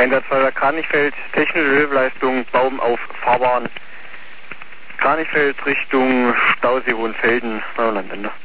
Einsatzfeuerwehr Kranichfeld, technische Hilfeleistung, Baum auf Fahrbahn. Kranichfeld Richtung Stausee Hohenfelden, Neulandende.